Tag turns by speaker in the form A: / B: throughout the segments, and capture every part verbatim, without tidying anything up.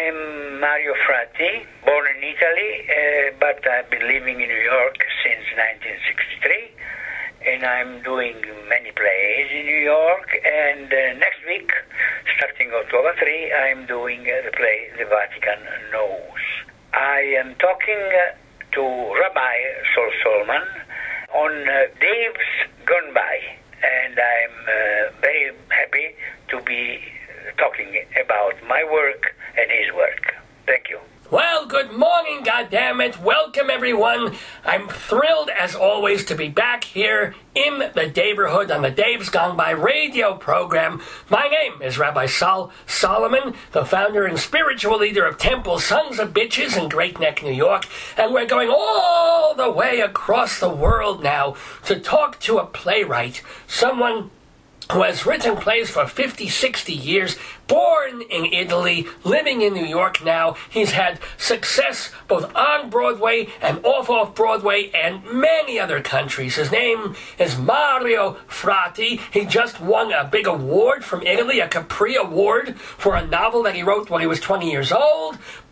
A: I'm Mario Fratti, born in Italy, uh, but I've been living in New York since nineteen sixty-three, and I'm doing many plays in New York, and uh, next week, starting October third, I'm doing uh, the play The Vatican Knows. I am talking uh, to Rabbi Sol Solomon on uh, Days Gone By, and I'm uh, very happy to be talking about my work and his work. Thank you.
B: Well, good morning, goddammit. Welcome, everyone. I'm thrilled, as always, to be back here in the Daverhood on the Dave's Gone By radio program. My name is Rabbi Sol Solomon, the founder and spiritual leader of Temple Sons of Bitches in Great Neck, New York, and we're going all the way across the world now to talk to a playwright, someone who has written plays for fifty, sixty years, born in Italy, living in New York now. He's had success both on Broadway and off-off Broadway and many other countries. His name is Mario Fratti. He just won a big award from Italy, a Capri Award, for a novel that he wrote when he was twenty years old.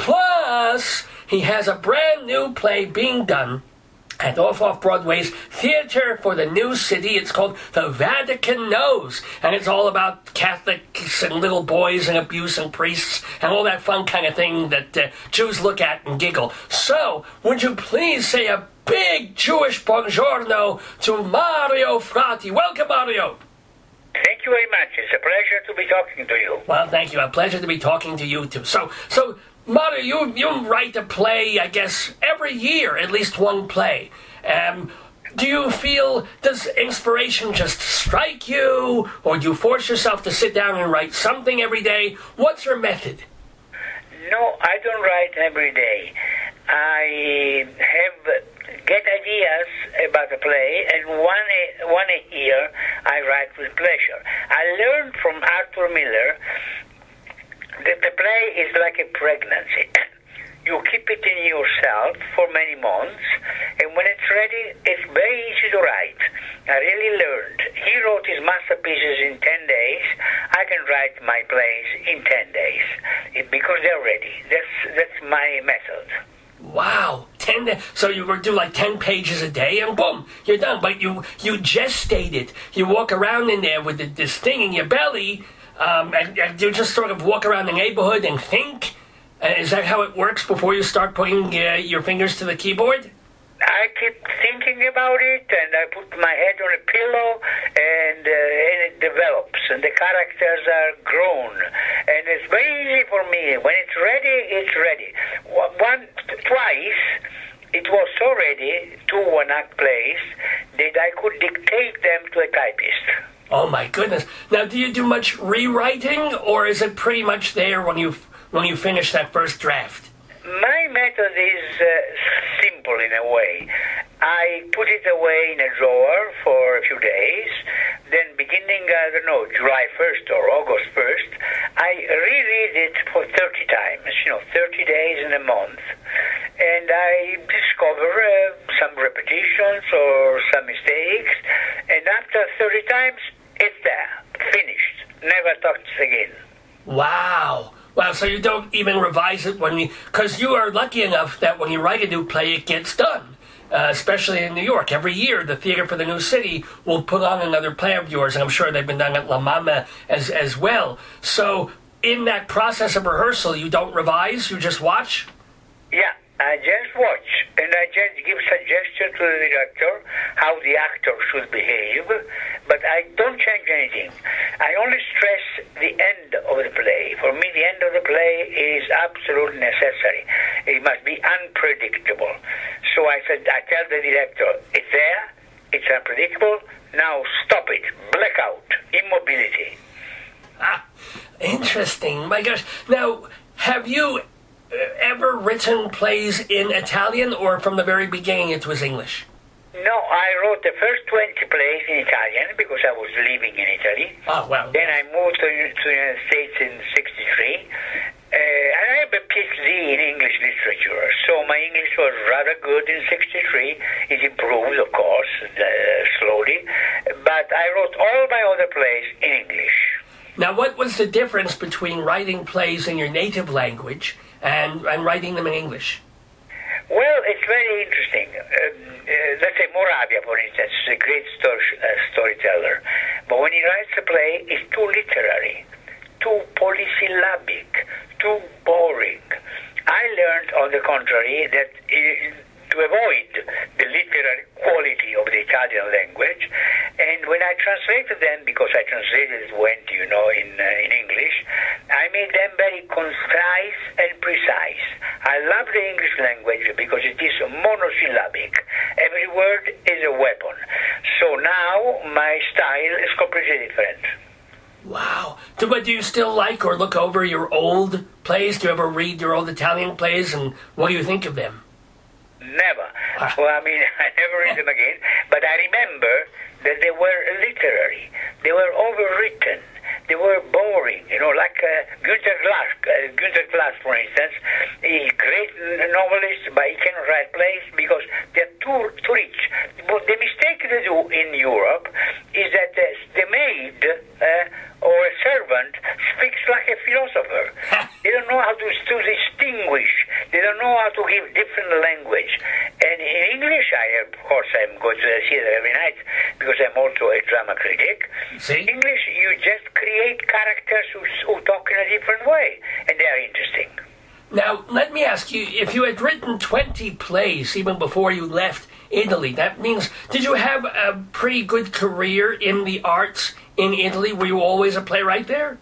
B: Plus, he has a brand new play being done at off-off Broadway's Theater for the New City. It's called The Vatican Knows, and it's all about Catholics and little boys and abuse and priests and all that fun kind of thing that uh, Jews look at and giggle. So, would you please say a big Jewish buongiorno to Mario Fratti? Welcome, Mario.
A: Thank you very much. It's a pleasure to be talking to you.
B: Well, thank you. A pleasure to be talking to you, too. So, so... Mario, you, you write a play, I guess, every year, at least one play. Um, do you feel, does inspiration just strike you, or do you force yourself to sit down and write something every day? What's your method?
A: No, I don't write every day. I have get ideas about a play, and one, one a year I write with pleasure. I learned from Arthur Miller that the play is like a pregnancy. You keep it in yourself for many months, and when it's ready, it's very easy to write. I really learned. He wrote his masterpieces in ten days. I can write my plays in ten days it, because they're ready. That's that's my method.
B: Wow, ten. So you would do like ten pages a day, and boom, you're done. But you you gestate it. You walk around in there with the, this thing in your belly. Um, and, and you just sort of walk around the neighborhood and think? Uh, is that how it works before you start putting uh, your fingers to the keyboard?
A: I keep thinking about it, and I put my head on a pillow, and, uh, and it develops, and the characters are grown. And it's very easy for me. When it's ready, it's ready. One, twice, it was so ready, two one-act plays, that I could dictate them to a typist.
B: Oh my goodness! Now, do you do much rewriting, or is it pretty much there when you when you finish that first draft?
A: My method is uh, simple in a way. I put it away in a drawer for a few days. Then, beginning I don't know July first or August first, I reread it for thirty times. You know, thirty days in a month, and I discover uh, some repetitions or some mistakes. And after thirty times, it's there, finished, never touched again.
B: Wow. Wow, so you don't even revise it when you... Because you are lucky enough that when you write a new play, it gets done. Uh, especially in New York. Every year, the Theater for the New City will put on another play of yours, and I'm sure they've been done at La Mama as, as well. So, in that process of rehearsal, you don't revise, you just watch?
A: Yeah. I just watch, and I just give suggestions to the director how the actor should behave, but I don't change anything. I only stress the end of the play. For me, the end of the play is absolutely necessary. It must be unpredictable. So I said, I tell the director, it's there, it's unpredictable, now stop it, blackout, immobility.
B: Ah, interesting. My gosh. Now, have you ever written plays in Italian, or from the very beginning it was English?
A: No, I wrote the first twenty plays in Italian because I was living in Italy.
B: Oh, wow.
A: Then I moved to, to the United States in sixty-three. Uh, and I have a P H D in English literature, so my English was rather good in sixty-three. It improved, of course, uh, slowly. But I wrote all my other plays in English.
B: Now, what was the difference between writing plays in your native language and, and writing them in English?
A: Well, it's very interesting. Um, uh, let's say Moravia, for instance, is a great story, uh, storyteller. But when he writes a play, it's too literary, too polysyllabic, too boring. I learned, on the contrary, that uh, to avoid the literary quality of the Italian language, and when I translated them, because I translated it went, you know, in uh, in English, I made them very concise and precise. I love the English language because it is monosyllabic. Every word is a weapon. So now my style is completely different.
B: Wow. Do, but do you still like or look over your old plays? Do you ever read your old Italian plays, and what do you think of them?
A: Never. Well, I mean, I never read them again, but I remember that they were literary. They were overwritten. They were boring, you know, like uh, Günter Glass, uh, Günter Glass, for instance, a great novelist, but he cannot write plays because they're too, too rich. But the mistake they do in Europe is that uh, the maid uh, or a servant speaks like a philosopher. They don't know how to, to distinguish. They don't know how to give different language. And in English, I, of course, I'm going to the theater every night because I'm also a drama critic.
B: See?
A: English, you just create characters who, who talk in a different way, and they are interesting.
B: Now, let me ask you, if you had written twenty plays even before you left Italy, that means, did you have a pretty good career in the arts in Italy? Were you always a playwright there?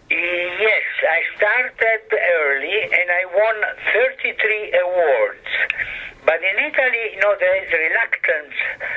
A: Yes, I started early, and I won thirty-three awards. But in Italy, you know, there is reluctance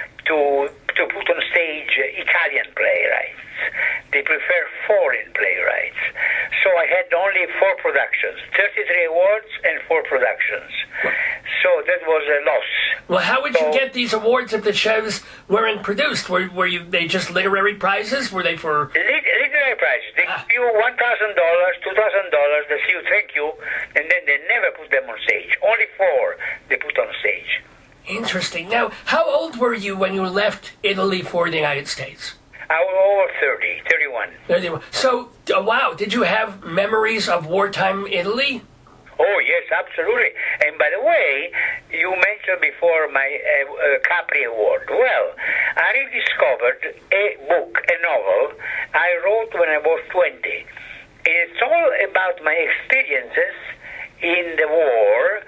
A: to to put on stage Italian playwrights. They prefer foreign playwrights. So I had only four productions, thirty-three awards and four productions. So that was a loss.
B: Well, how would
A: so,
B: you get these awards if the shows weren't produced? Were were you they just literary prizes? Were they for
A: lit- literary prizes? They
B: ah.
A: give you one thousand dollars, two thousand dollars. They say you thank you, and then they never put them on stage. Only four they put on stage.
B: Interesting. Now, how old were you when you left Italy for the United States?
A: I was over thirty, thirty-one.
B: thirty-one. So, uh, wow, did you have memories of wartime Italy?
A: Oh, yes, absolutely. And by the way, you mentioned before my uh, uh, Capri Award. Well, I rediscovered a book, a novel, I wrote when I was twenty. It's all about my experiences in the war,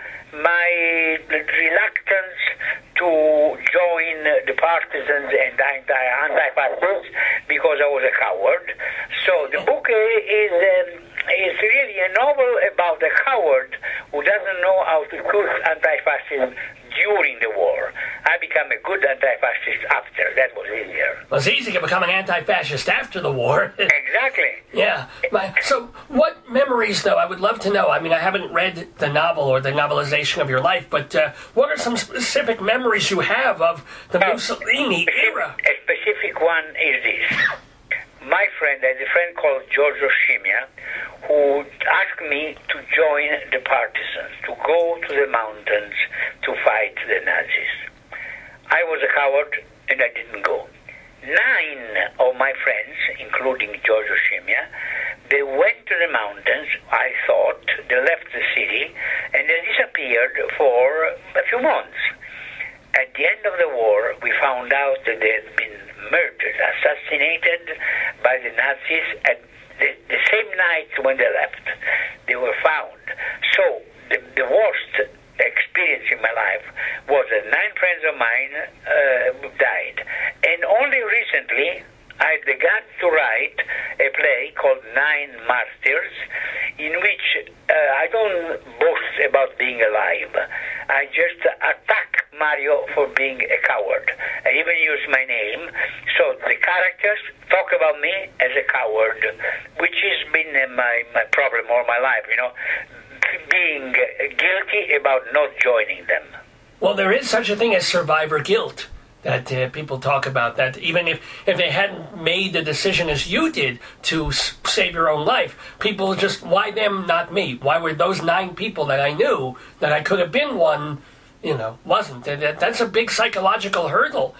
A: my reluctance to join the partisans and anti-fascists because I was a coward. So the book is um, is really a novel about a coward who doesn't know how to curse anti-fascism during the war. I became a good anti-fascist after. That was easier.
B: Well, it's easy to become an anti-fascist after the war.
A: Exactly.
B: Yeah. My, so what memories, though, I would love to know. I mean, I haven't read the novel or the novelization of your life, but uh, what are some specific memories you have of the
A: uh,
B: Mussolini era?
A: A specific one is this. My friend, there's a friend called Giorgio Scimia, who asked me to join the partisans, to go to the mountains to fight the Nazis. I was a coward, and I didn't go. Nine of my friends, including Giorgio Scimia, they went to the mountains, I thought, they left the city, and they disappeared for a few months. At the end of the war, we found out that they had been murdered, assassinated by the Nazis at the, the same night when they left. They were found. So the, the worst experience in my life was that nine friends of mine uh, died. And only recently I had the guts to write a play called Nine Martyrs, in which uh, I don't boast about being alive. I just attack Mario for being a coward. I even use my name. So the characters talk about me as a coward, which has been uh, my, my problem all my life, you know, being guilty about not joining them.
B: Well, there is such a thing as survivor guilt that uh, people talk about, that even if, if they hadn't made the decision as you did to s- save your own life, people just, why them, not me? Why were those nine people that I knew that I could have been one, you know, wasn't? That, that's a big psychological hurdle.
A: Yes,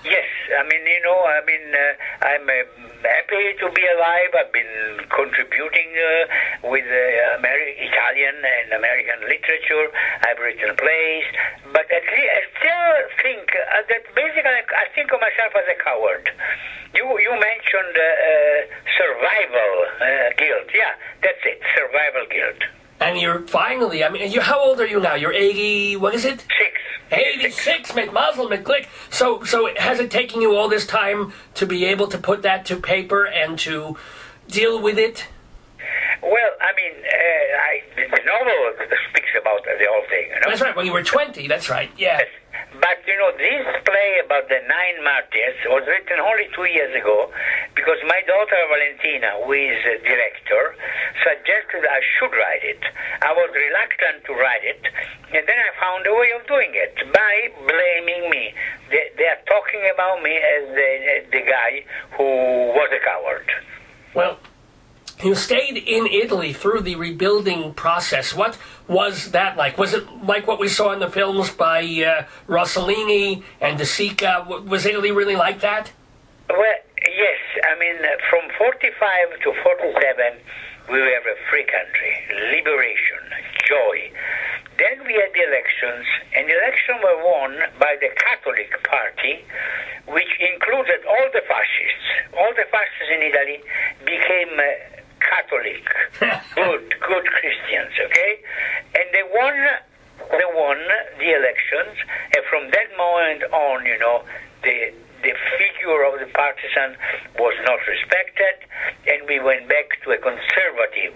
A: I mean, you know, I mean, uh, I'm uh, happy to be alive. I've been contributing uh, with uh, Ameri- Italian and American literature. I've written plays, but at least I still think uh, that basically I think of myself as a coward. You you mentioned uh, uh, survival uh, guilt. Yeah, that's it, survival guilt.
B: And you're finally, I mean, you how old are you now? You're eighty, what is it?
A: Six.
B: eighty-six, McMuzzle, McClick. So, so has it taken you all this time to be able to put that to paper and to deal with it?
A: Well, I mean, uh, I, the novel speaks about the whole thing. You know?
B: That's right, when you were twenty, that's right, yeah.
A: Yes. But, you know, this play about the nine martyrs was written only two years ago because my daughter Valentina, who is a director, suggested I should write it. I was reluctant to write it, and then I found a way of doing it by blaming me. They, they are talking about me as the, the guy who was a coward.
B: Well, you stayed in Italy through the rebuilding process. What was that like? Was it like what we saw in the films by uh, Rossellini and De Sica? Was Italy really like that?
A: Well, yes. I mean, from forty-five to forty-seven, we were a free country, liberation, joy. Then we had the elections, and the elections were won by the Catholic Party, which included all the fascists. All the fascists in Italy became Uh, Catholic, good, good Christians, okay? And they won, they won the elections, and from that moment on, you know, the the figure of the partisan was not respected, and we went back to a conservative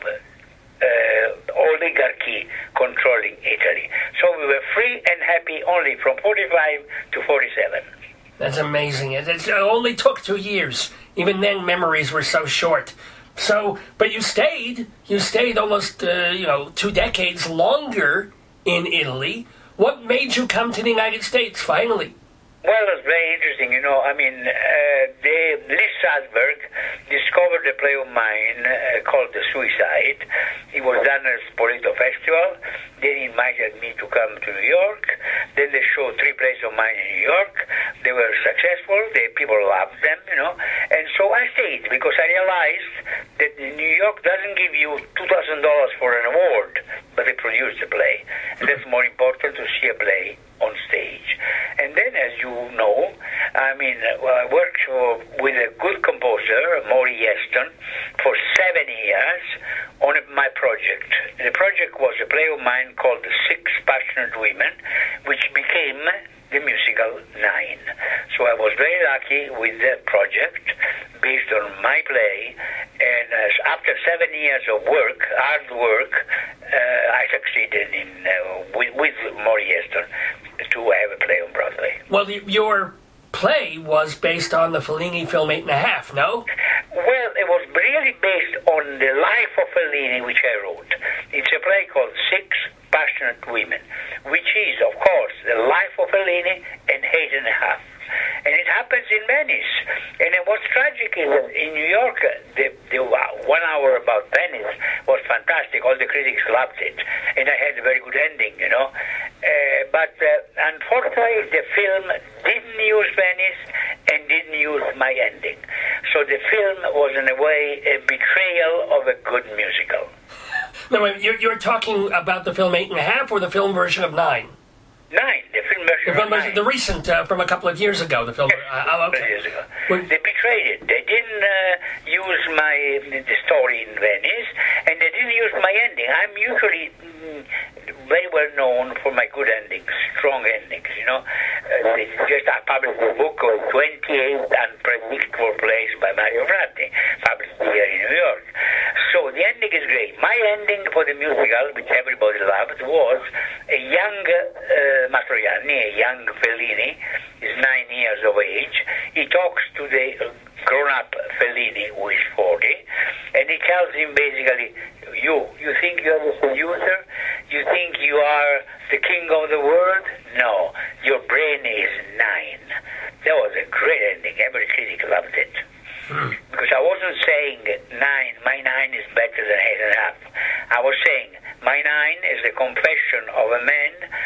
A: uh, oligarchy controlling Italy. So we were free and happy only from forty-five to forty-seven.
B: That's amazing. It, it only took two years. Even then, memories were so short. So, but you stayed, you stayed almost, uh, you know, two decades longer in Italy. What made you come to the United States, finally?
A: Well, it was very interesting, you know, I mean, uh, they, Lee Strasberg discovered a play of mine uh, called The Suicide. It was done at the Spoleto Festival. They invited me to come to New York. Then they showed three plays of mine in New York. They were successful. They, people loved them, you know. And so I stayed because I realized that New York doesn't give you two thousand dollars for an award, but they produce the play. And that's more important to see a play on stage. And then, as you know, I mean, well, I worked for, with a good composer, Maury Yeston, for seven years on my project. The project was a play of mine called The Six Passionate Women, which became the musical Nine. So I was very lucky with that project based on my play, and uh, after seven years of work, hard work, uh, I succeeded in uh, with, with Maury Yeston to have a play on Broadway.
B: Well, your play was based on the Fellini film Eight and a Half, no?
A: Well, it was really based on the life of Fellini, which I wrote. It's a play called Six Passionate Women, which is, of course, the life of Fellini and Eight and a Half. And it happens in Venice. And what's tragic is that in New York, the, the one hour about Venice was fantastic. All the critics loved it. And I had a very good ending, you know. Uh, but uh, unfortunately, the film didn't use Venice and didn't use my ending. So the film was, in a way, a betrayal of a good musical.
B: No, you're, you're talking about the film Eight and a Half or the film version of Nine?
A: Nine, the film version
B: the, film
A: of Nine.
B: The recent, uh, from a couple of years ago, the film.
A: Yes,
B: uh, oh, okay.
A: years ago.
B: Well,
A: they betrayed it. They didn't uh, use my the story in Venice, and they didn't use my ending. I'm usually mm, very well known for my good endings, strong endings, you know. Uh, they just I published a book called twenty-eight Unpredictable Plays by Mario Fratti, published here in New York. So the ending is great. My ending for the musical, which everybody loved, was a young uh, Mastroianni, a young Fellini, is nine years of age. He talks to the grown-up Fellini, who is forty, and he tells him basically, you, you think you're the seducer? You think you are the king of the world? No, your brain is nine. That was a great ending. Every critic loved it. Hmm. Because I wasn't saying nine, my nine is better than eight and a half. I was saying my nine is the confession of a man who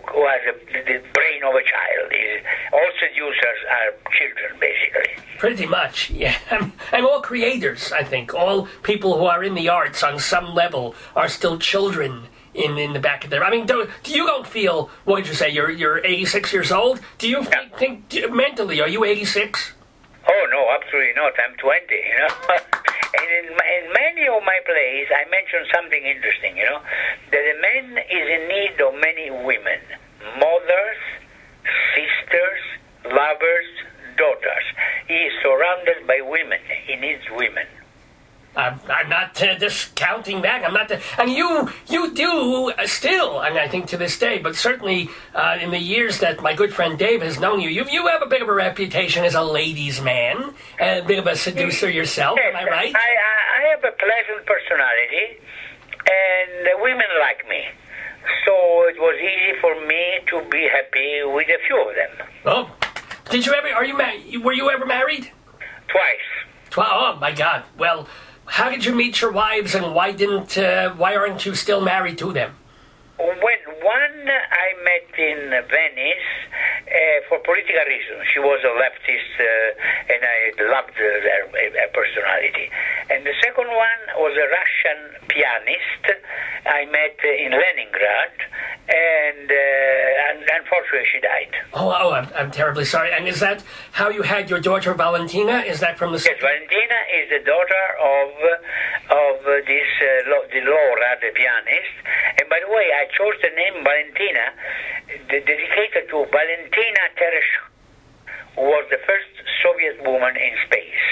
A: who has a, the brain of a child. Is all seducers are children, basically.
B: Pretty much, yeah. And all creators, I think, all people who are in the arts on some level are still children in, in the back of their... I mean, do, do you don't feel... What did you say? You're you're eighty-six years old? Do you
A: Yeah.
B: think, think mentally, are you eighty-six?
A: Oh, no, absolutely not. I'm twenty, you know. And in, in many of my plays, I mentioned something interesting, you know, that a man is in need of many women, mothers, sisters, lovers, daughters. He is surrounded by women. He needs women.
B: I'm, I'm not uh, discounting that. I'm not. Uh, and you, you do uh, still, and I think to this day, but certainly uh, in the years that my good friend Dave has known you, you, you have a bit of a reputation as a ladies' man, and a bit of a seducer yourself.
A: Yes,
B: Am I right?
A: I, I, I have a pleasant personality, and uh, women like me. So it was easy for me to be happy with a few of them.
B: Oh, did you ever? Are you married? Were you ever married?
A: Twice.
B: Tw- oh my God. Well. How did you meet your wives, and why didn't? Uh, why aren't you still married to them?
A: When one I met in Venice uh, for political reasons. She was a leftist, uh, and I loved uh, her, her personality. And the second one was a Russian pianist I met in Leningrad, and, uh, and unfortunately she died.
B: Oh, oh, I'm, I'm terribly sorry. And is that how you had your daughter Valentina? Is that from the?
A: Yes, Valentina is the daughter of of this uh, Lo- the Laura, the pianist. And by the way, I chose the name Valentina, d- dedicated to Valentina Tereshkova, who was the first Soviet woman in space.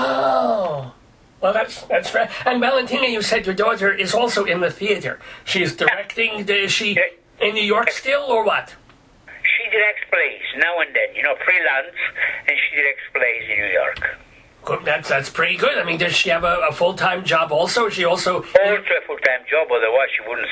B: Oh. Well, that's that's right. And Valentina, you said your daughter is also in the theater. She's directing. Is she in New York still, or what?
A: She directs plays now and then, you know, freelance, and she directs plays in New York.
B: Good. That's that's pretty good. I mean, does she have a, a full time job also? Is she also
A: Also a full time job, otherwise she wouldn't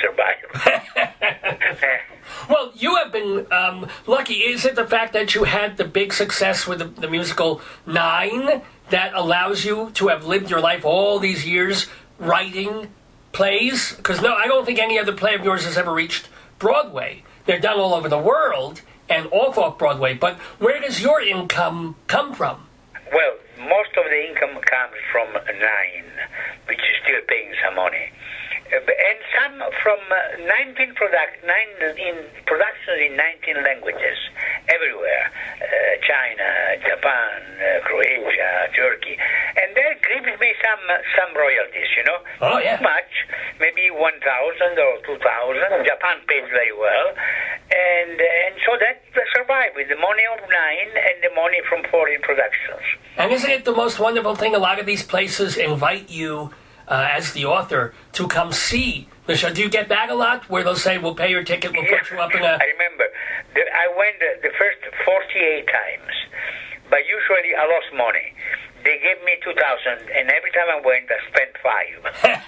A: survive.
B: Well, you have been um, lucky. Is it the fact that you had the big success with the, the musical Nine that allows you to have lived your life all these years writing plays? Because no, I don't think any other play of yours has ever reached Broadway. They're done all over the world and off off Broadway. But where does your income come from?
A: Well, most of the income comes from Nine, which is still paying some money. Uh, and some from uh, nineteen product, nine in productions in nineteen languages, everywhere, uh, China, Japan, uh, Croatia, Turkey, and that gives me some uh, some royalties, you know.
B: Oh yeah.
A: Not much, maybe one thousand or two thousand. Japan pays very well, and and so that survive with the money of Nine and the money from foreign productions.
B: And isn't it the most wonderful thing? A lot of these places invite you. Uh, as the author, to come see the show. Do you get that a lot, where they'll say, we'll pay your ticket, we'll put you up in a...
A: I remember. The, I went the, the first forty-eight times, but usually I lost money. They gave me two thousand, and every time I went, I spent five.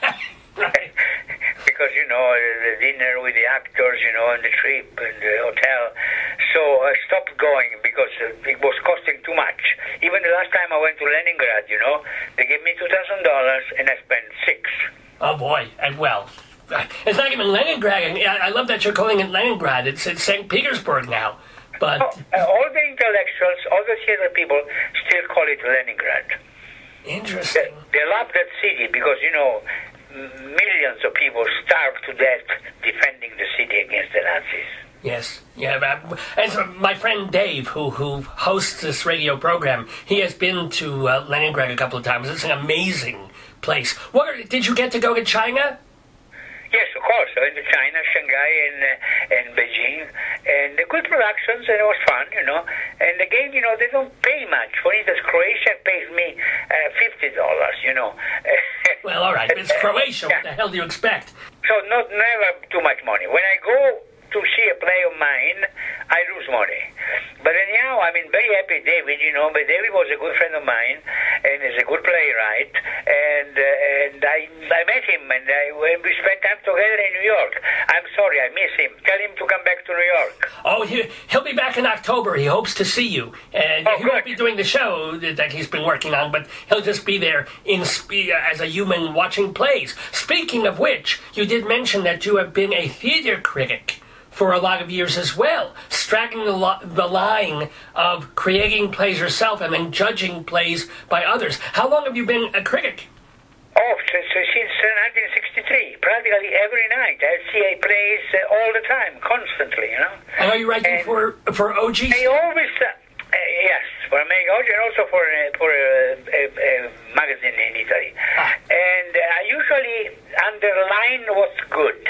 B: Right.
A: Because, you know, the dinner with the actors, you know, and the trip and the hotel. So I stopped going because it was costing too much. Even the last time I went to Leningrad, you know, they gave me two thousand dollars and I spent six.
B: Oh, boy. And, well, it's not even Leningrad. And I I love that you're calling it Leningrad. It's, it's Saint Petersburg now. But
A: Oh, uh, all the intellectuals, all the theater people still call it Leningrad. They,
B: interesting.
A: they love that city because, you know, millions of people starved to death defending the city against the Nazis.
B: Yes. Yeah. But, and so my friend Dave, who, who hosts this radio program, he has been to uh, Leningrad a couple of times. It's an amazing place. What are, did you get to go to China?
A: Yes, of course. I went to China, Shanghai, and uh, and Beijing, and the good productions, and it was fun, you know. And again, you know, they don't pay much. For instance, Croatia pays me uh, fifty dollars, you know.
B: Well, all right. It's Croatia. What the hell do you expect?
A: So not never too much money. When I go to see a play of mine, I lose money. But anyhow, I mean, very happy David, you know, but David was a good friend of mine, and is a good playwright, and uh, and I I met him, and I, we spent time together in New York. I'm sorry, I miss him. Tell him to come back to New York.
B: Oh, he, he'll be back in October. He hopes to see you. And
A: Oh,
B: he won't
A: good.
B: be doing the show that he's been working on, but he'll just be there in spe- as a human watching plays. Speaking of which, you did mention that you have been a theater critic for a lot of years as well, straddling the, lo- the line of creating plays yourself and then judging plays by others. How long have you been a critic?
A: Oh, so, so since uh, nineteen sixty-three, practically every night. I see I plays uh, all the time, constantly, you know.
B: And are you writing
A: and
B: for for O G?
A: I always, uh, uh, yes, for American O G and also for, uh, for uh, a, a magazine in Italy. Ah. And uh, I usually underline what's good.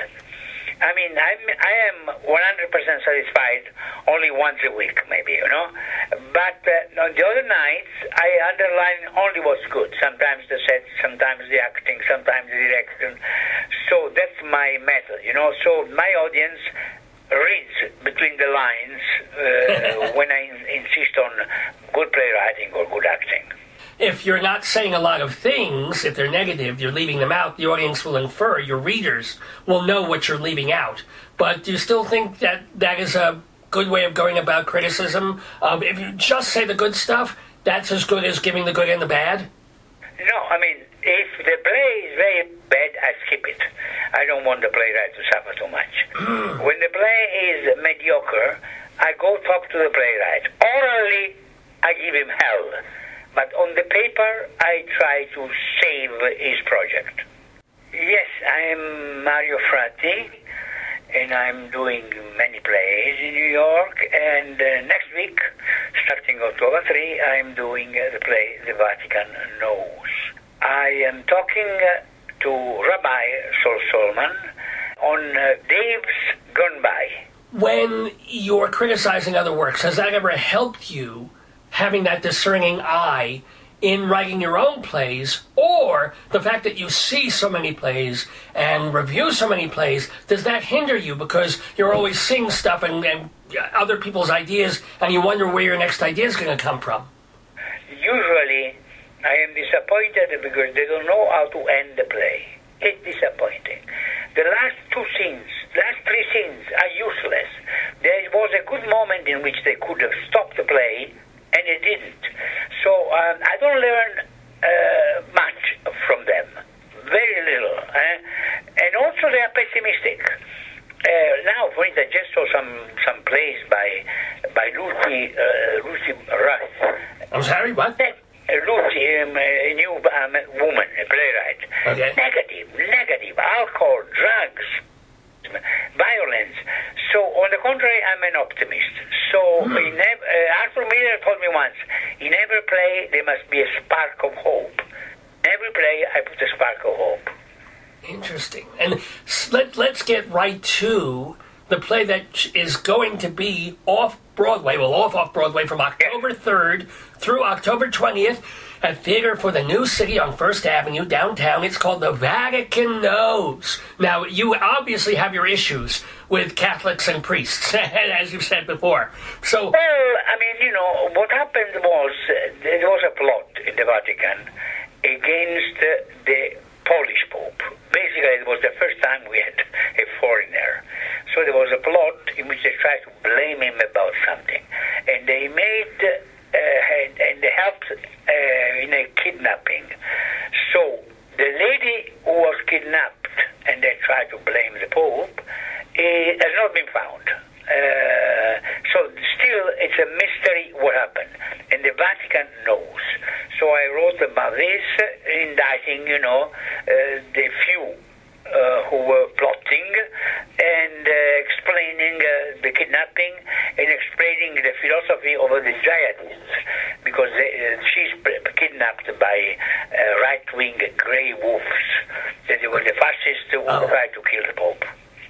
A: I mean, I'm, I am one hundred percent satisfied only once a week, maybe, you know. But uh, on the other nights, I underline only what's good. Sometimes the set, sometimes the acting, sometimes the direction. So that's my method, you know. So my audience reads between the lines uh, when I in- insist on good playwriting or good acting.
B: If you're not saying a lot of things, if they're negative, you're leaving them out, the audience will infer, your readers will know what you're leaving out. But do you still think that that is a good way of going about criticism? Um, if you just say the good stuff, that's as good as giving the good and the bad?
A: No, I mean, if the play is very bad, I skip it. I don't want the playwright to suffer too much. When the play is mediocre, I go talk to the playwright. Orally, I give him hell. But on the paper, I try to save his project. Yes, I'm Mario Fratti, and I'm doing many plays in New York. And uh, next week, starting October third, I'm doing uh, the play The Vatican Knows. I am talking uh, to Rabbi Sol Solman on uh, Dave's Gone By.
B: When you're criticizing other works, has that ever helped you having that discerning eye in writing your own plays, or the fact that you see so many plays and review so many plays, does that hinder you because you're always seeing stuff and, and other people's ideas and you wonder where your next idea is going to come from?
A: Usually, I am disappointed because they don't know how to end the play. It's disappointing. The last two scenes, last three scenes are useless. There was a good moment in which they could have stopped the play, and it didn't. So um, I don't learn uh, much from them, very little. Eh? And also they are pessimistic. Uh, now, for instance, I just saw some, some plays by by Lucy uh, Lucy Ruth.
B: I'm sorry, what?
A: Ne- Lucy, um, a new um, woman, a playwright.
B: Okay.
A: Negative, negative, alcohol, drugs, violence. So, on the contrary, I'm an optimist. So,
B: Hmm.
A: in ev- uh, Arthur Miller told me once, in every play there must be a spark of hope. In every play I put a spark of hope.
B: Interesting. And s- let, let's get right to the play that is going to be off Broadway, well, off off Broadway from October third through October twentieth at Theater for the New City on First Avenue downtown. It's called The Vatican Knows. Now, you obviously have your issues with Catholics and priests, as you've said before. So,
A: Well, I mean, you know, what happened was uh, there was a plot in the Vatican against uh, the Polish Pope. Basically, it was the first time we had a foreigner. So there was a plot in which they tried to blame him about something. And they made, uh, had, and they helped uh, in a kidnapping. So the lady who was kidnapped, and they tried to blame the Pope, uh, has not been found. Uh, so still, it's a mystery what happened, and the Vatican knows. So I wrote about this, indicting, you know, uh, the few uh, who were plotting, and uh, explaining uh, the kidnapping, and explaining the philosophy of the jihadists, because they, uh, she's kidnapped by uh, right-wing grey wolves. They were the fascists who
B: Oh.
A: tried to kill the Pope.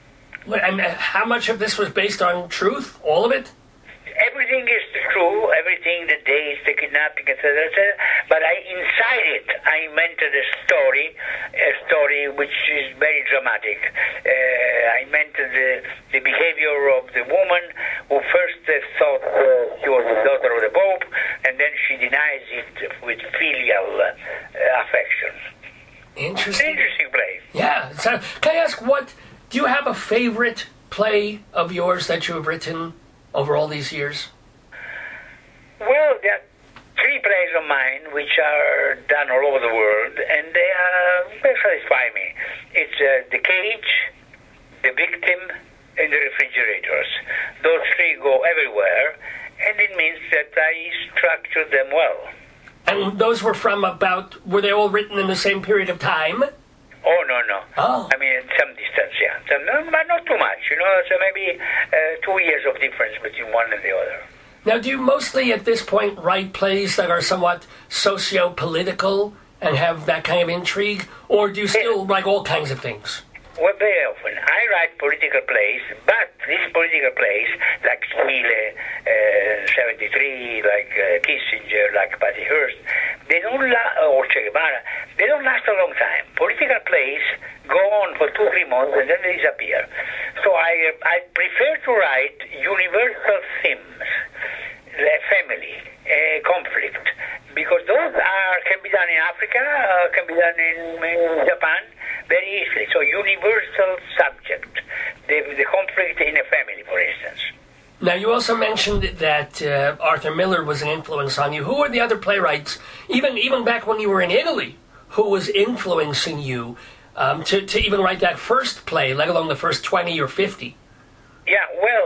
B: and how much of this was based on truth? All of it?
A: Everything is true, everything, the days, the kidnapping, et cetera, et cetera. But I, inside it, I invented a story, a story which is very dramatic. Uh, I invented the, the behavior of the woman who first uh, thought uh, she was the daughter of the Pope, and then she denies it with filial uh, affection.
B: Interesting.
A: Interesting play.
B: Yeah. So, can I ask, what, do you have a favorite play of yours that you have written over all these years?
A: Well, there are three plays of mine which are done all over the world, and they are they satisfy me. It's uh, The Cage, The Victim, and the refrigerators. Those three go everywhere, and it means that I structured them well.
B: And those were from about, were they all written in the same period of time?
A: Oh, no, no.
B: Oh.
A: I mean, some distance, yeah. Some, but not too much, you know, so maybe uh, two years of difference between one and the other.
B: Now, do you mostly at this point write plays that are somewhat socio-political and have that kind of intrigue, or do you still write all kinds of things?
A: Well, very often. I write political plays, but these political plays, like Chile, uh, seventy-three, like uh, Kissinger, like Patty Hearst, they don't la- or Che Guevara, they don't last a long time. Political plays go on for two, three months and then they disappear. So I, uh, I prefer to write universal themes, the family, uh, conflict, because those are can be done in Africa, uh, can be done in, in Japan, very easily. So universal subject, the, the conflict in a family, for instance.
B: Now, you also mentioned that uh, Arthur Miller was an influence on you. Who were the other playwrights, even even back when you were in Italy, who was influencing you um, to, to even write that first play, let alone the first twenty or fifty?
A: Yeah, well,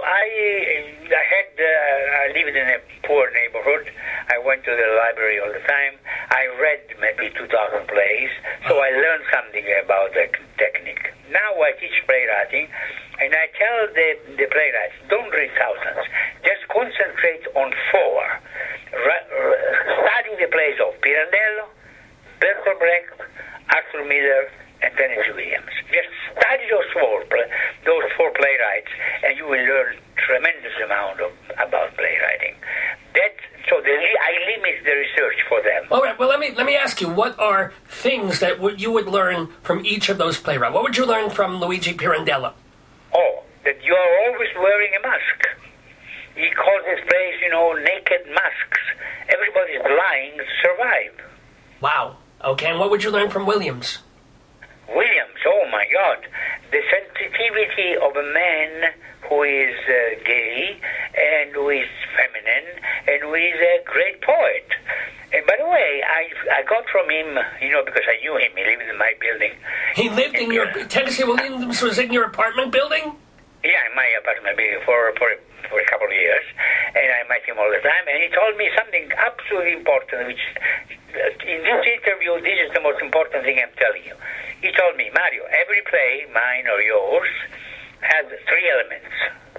A: I I had uh, I lived in a poor neighborhood. I went to the library all the time. I read maybe two thousand plays, so I learned something about the technique. Now I teach playwriting, and I tell the, the playwrights, don't read thousands. Just concentrate on four. Ra- study the plays of Pirandello, Bertolt Brecht, Arthur Miller, and Tennessee Williams. Just study those four, those four playwrights, and you will learn tremendous amount of, about playwriting. That so the, I limit the research for them.
B: All right. Well, let me let me ask you, what are things that w- you would learn from each of those playwrights? What would you learn from Luigi Pirandello?
A: Oh, that you are always wearing a mask. He calls his plays, you know, naked masks. Everybody's lying to survive.
B: Wow. Okay. And what would you learn from Williams?
A: Williams, oh my God, the sensitivity of a man who is uh, gay and who is feminine and who is a great poet. And by the way, I I got from him, you know, because I knew him, he lived in my building.
B: He lived in your, Tennessee Williams was in your apartment building?
A: Yeah, in my apartment building for, for, for a couple of years, and I met him all the time, and he told me something absolutely important, which in this interview, this is the most important thing I'm telling you. He told me, Mario, every play, mine or yours, has three elements.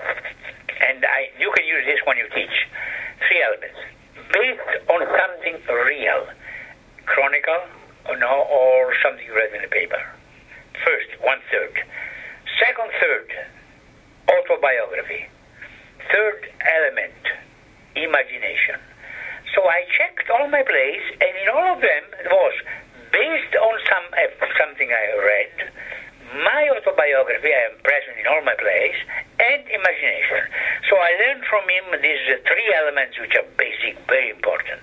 A: And I, you can use this when you teach. Three elements. Based on something real. Chronicle, or, no, or something you read in the paper. First, one third. Second third, autobiography. Third element, imagination. So I checked all my plays, and in all of them, it was based on some uh, something I read, my autobiography, I am present in all my plays, and imagination. So I learned from him these uh, three elements which are basic, very important.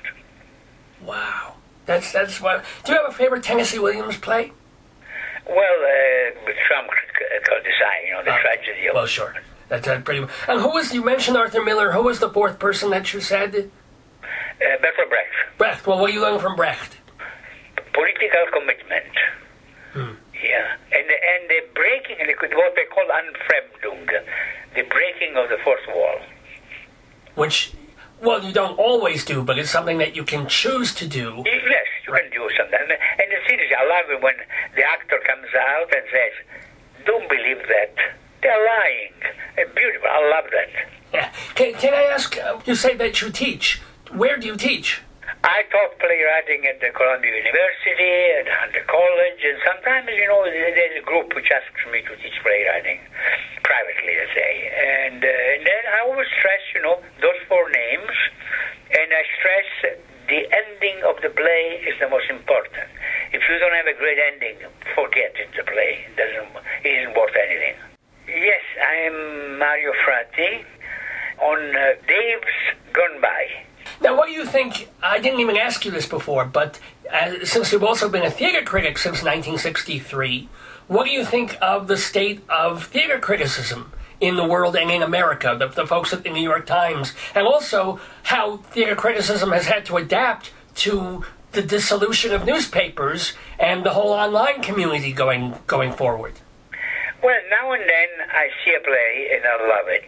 B: Wow. That's, that's what... Do you have a favorite Tennessee Williams play?
A: Well, uh, some called the sign, you know, the uh, tragedy of...
B: Well, sure. That's uh, pretty... And who was... You mentioned Arthur Miller. Who was the fourth person that you said?
A: Uh, Bertolt Brecht.
B: Brecht. Well, what do you learn from Brecht?
A: Political commitment.
B: Hmm.
A: Yeah, and and the breaking, what they call Anfremdung, the breaking of the fourth wall.
B: Which, well, you don't always do, but it's something that you can choose to do.
A: Yes, you right. can do something. And the seriously, I love it when the actor comes out and says, "Don't believe that. They're lying." It's beautiful. I love that.
B: Yeah. Can, can I ask? Uh, you say that you teach. Where do you teach?
A: I taught playwriting at the Columbia University, at Hunter College, and sometimes, you know, there's a group which asks me to teach playwriting, privately, let's say. And, uh, and then I always stress, you know, those four names, and I stress the ending of the play is the most important. If you don't have a great ending, forget it, the play. It doesn't, it isn't worth anything. Yes, I am Mario Fratti on uh, Dave's Gone By.
B: Now, what do you think, I didn't even ask you this before, but uh, since you've also been a theater critic since nineteen sixty-three, what do you think of the state of theater criticism in the world and in America, the, the folks at the New York Times, and also how theater criticism has had to adapt to the dissolution of newspapers and the whole online community going going forward?
A: Well, now and then I see a play and I love it.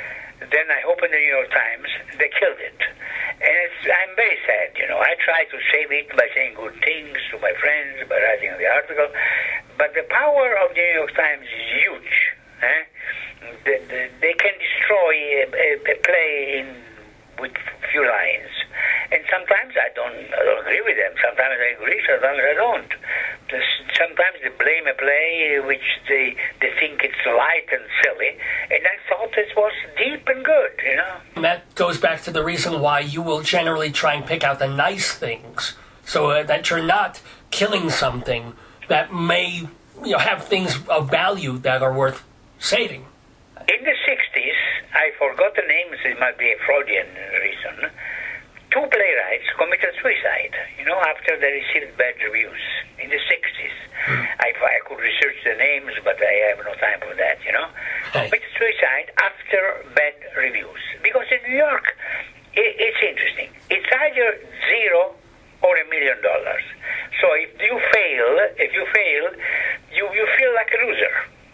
A: Then I open the New York Times, they killed it. And it's, I'm very sad, you know. I try to save it by saying good things to my friends, by writing the article. But the power of the New York Times is huge. Eh? The, the, they can destroy a, a, a play in, with few lines. And sometimes I don't, I don't agree with them. Sometimes I agree, sometimes I don't. Sometimes they blame a play which they they think it's light and silly, and I thought it was deep and good, you know.
B: And that goes back to the reason why you will generally try and pick out the nice things, so uh, that you're not killing something that may, you know, have things of value that are worth saving.
A: In the sixties, I forgot the names, it might be a Freudian reason, two playwrights committed suicide, you know, after they received bad reviews in the sixties. Mm. I, I could research the names, but I have no time for that, you know.
B: Hey.
A: Committed suicide after bad reviews. Because in New York, it, it's interesting. It's either zero or a million dollars. So if you fail, if you fail, you, you feel like a loser.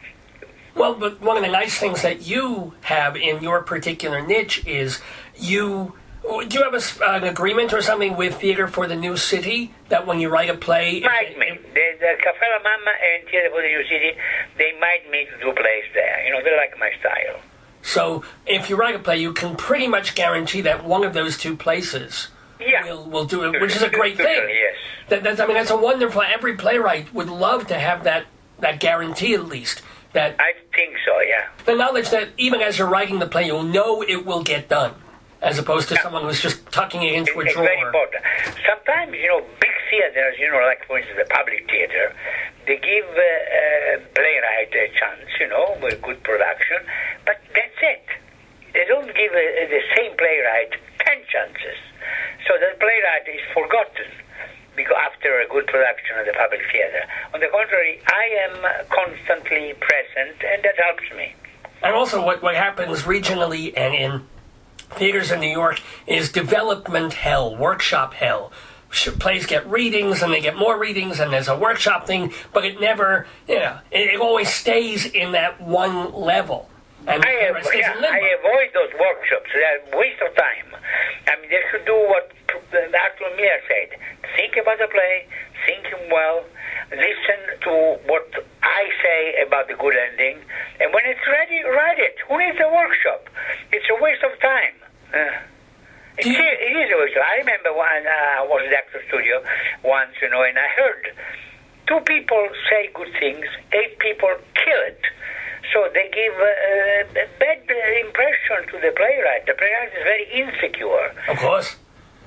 B: Well, but one of the nice things that you have in your particular niche is you... Do you have a, an agreement or something with Theater for the New City that when you write a play...
A: Might me. The, the Cafe La Mama and Theater for the New City, they might me to do plays there. You know, they like my style.
B: So if you write a play, you can pretty much guarantee that one of those two places
A: yeah.
B: will, will do it, which is a great thing.
A: Yes.
B: That, that's, I mean, that's a wonderful... Every playwright would love to have that, that guarantee, at least. That
A: I think so, yeah.
B: The knowledge that even as you're writing the play, you'll know it will get done, as opposed to someone who's just tucking it into
A: it's
B: a drawer.
A: It's very important. Sometimes, you know, big theaters, you know, like, for instance, the public theater, they give uh, uh, playwright a chance, you know, with good production, but that's it. They don't give uh, the same playwright ten chances. So the playwright is forgotten because after a good production of the public theater. On the contrary, I am constantly present, and that helps me.
B: And also what, what happens regionally and in theaters in New York is development hell, workshop hell. Plays get readings, and they get more readings, and there's a workshop thing, but it never, you know, it, it always stays in that one level. And
A: I, have, yeah, I avoid those workshops. They're a waste of time. I mean, they should do what Arthur Miller said. Think about the play, think well, listen to what I say about the good ending, and when it's ready, write it. Who needs a workshop? It's a waste of time. Uh, it, is, it is a waste of time. I remember when uh, I was at the Actor Studio once, you know, and I heard two people say good things, eight people kill it. So they give uh, a bad impression to the playwright. The playwright is very insecure.
B: Of course.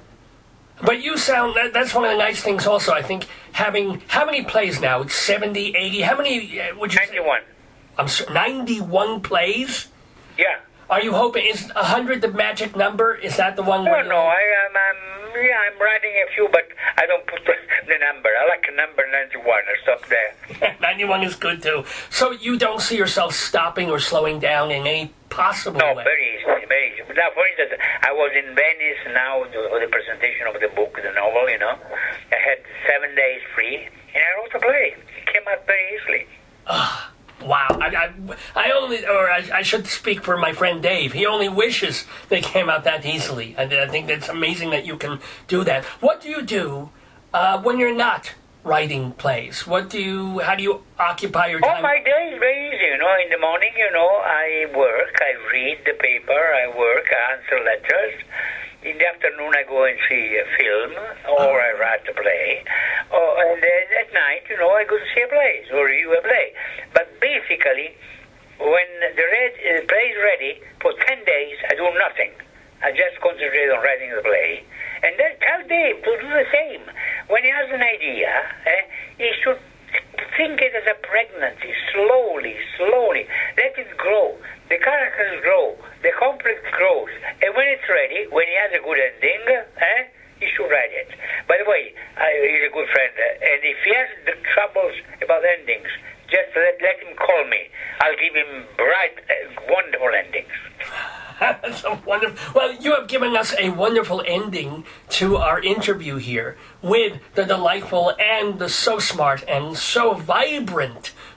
B: But you sound, that, that's one of the nice things also, I think, having, how many plays now? It's seventy, eighty, how many uh, would you
A: ninety-one.
B: Say? I'm sorry, ninety-one plays?
A: Yeah.
B: Are you hoping, is one hundred the magic number? Is that the one?
A: No,
B: where
A: no, I, I'm, I'm, yeah, I'm writing a few, but I don't put the, the number. I like number ninety-one, I stop there.
B: ninety-one is good too. So you don't see yourself stopping or slowing down in any possible
A: no,
B: way?
A: No, very easy, very easy. Now, for instance, I was in Venice now for the presentation of the book, the novel, you know. I had seven days free, and I wrote a play. It came out very easily.
B: Ah. Wow, I, I, I only, or I, I should speak for my friend Dave. He only wishes they came out that easily. I, I think that's amazing that you can do that. What do you do uh, when you're not writing plays? What do you, how do you occupy your time?
A: Oh, my day is very easy, you know. In the morning, you know, I work, I read the paper, I work, I answer letters. In the afternoon, I go and see a film, or I write a play. Or, and then at night, you know, I go to see a play, or review a play. But basically, when the red, uh, play is ready, for ten days, I do nothing. I just concentrate on writing the play. And then tell Dave to do the same. When he has an idea, eh, he should think it as a pregnancy, slowly, slowly. Let it grow. The characters grow. The conflict grows. And when it's ready, when he has a good ending, eh, he should write it. By the way, I, he's a good friend. Uh, and if he has the troubles about endings, just let, let him call me. I'll give him bright, uh, wonderful endings.
B: That's a wonderful. Well, you have given us a wonderful ending to our interview here with the delightful and the so smart and so vibrant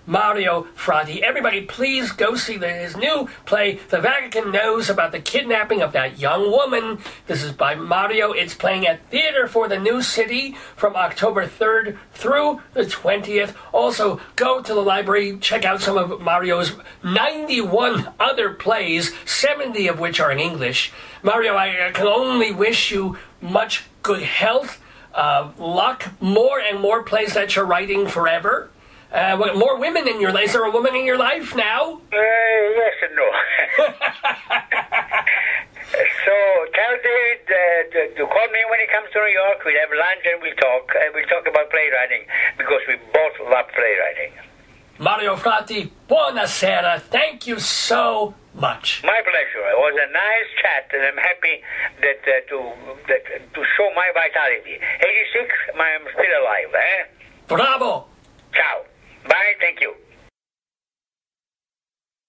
B: Mario Frati. Everybody, please go see the, his new play, The Vatican Knows About the Kidnapping of That Young Woman. This is by Mario. It's playing at Theater for the New City from October third through the twentieth. Also, go to the library, check out some of Mario's ninety-one other plays, seventy of which are in English. Mario, I, I can only wish you much good health, uh, luck, more and more plays that you're writing forever. Uh, more women in your life. Is there a woman in your life now?
A: Uh, yes and no. So tell David uh, to, to call me when he comes to New York. We'll have lunch and we'll talk. Uh, we'll talk about playwriting because we both love playwriting.
B: Mario Frati, buonasera. Thank you so much.
A: My pleasure. It was a nice chat, and I'm happy that uh, to that, to show my vitality. eighty-six, I'm still alive, eh?
B: Bravo.
A: Ciao. Bye. Thank you.